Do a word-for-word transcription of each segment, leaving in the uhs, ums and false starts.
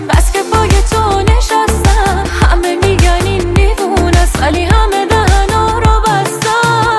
بس که پای تو نشستم. همه میگن این دیوونه است ولی همه دهنا رو بستم.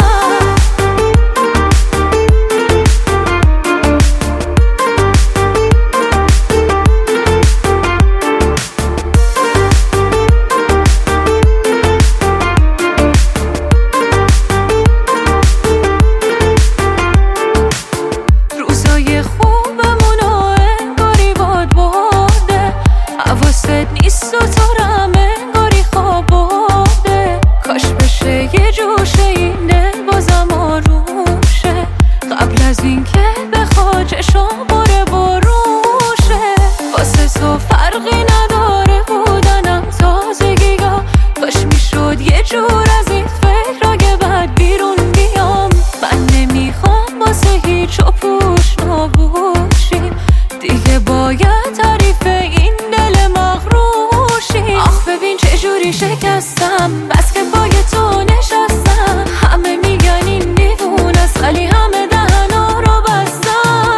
روزای خوبمونو انگاری باد برده، حواست نیست و تو رو هم انگاری خواب برده. کاش بشه یه جوشه این دل بازم آروم شه، قبل از این که بخواد چشام باره بروشه. واسه تو فرقی نداره بودنم تازگی ها، کاش میشد یه جور از این فکرای بد بیرون بیام. من نمیخوام واسه هیچ و پوش نباشیم، دیگه باید تعریف این دل مغروشیم. آخ ببین چجوری شکستم، بس که پای تو نشستم. همه میگن این دیوونه است ولی همه دهنا رو بستم.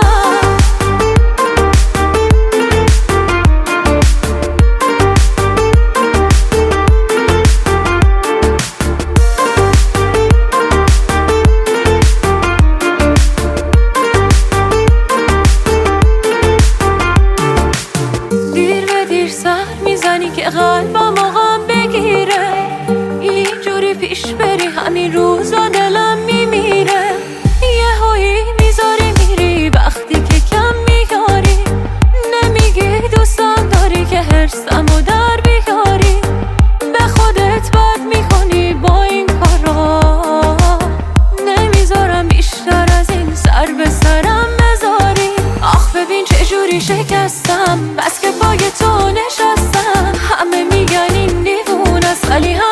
دیر به دیر سر میزنی که قلبم غم بگیره، اینجوری پیش بری همین روزا دلم میمیره. یه هایی میذاری میری وقتی که کم میاری، نمیگی دوستم داری که حرصم و در بیاری. به خودت بد میکنی با این کارا، نمیذارم بیشتر از این سر به سرم بذاری. آخ ببین چجوری شکستم، بس که پای تو نشستم. همه میگن این دیوونه است ولی